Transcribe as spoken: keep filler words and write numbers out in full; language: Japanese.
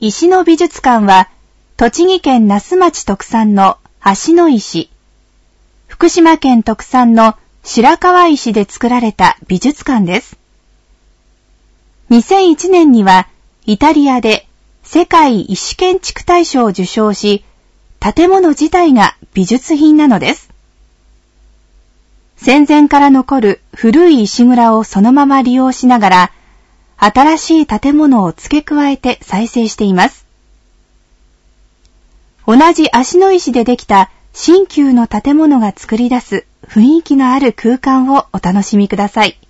石の美術館は、栃木県那須町特産の芦野石、福島県特産の白河石で作られた美術館です。にせんいちねんにはイタリアで世界石建築大賞を受賞し、建物自体が美術品なのです。戦前から残る古い石蔵をそのまま利用しながら、新しい建物を付け加えて再生しています。同じ芦野石でできた新旧の建物が作り出す雰囲気のある空間をお楽しみください。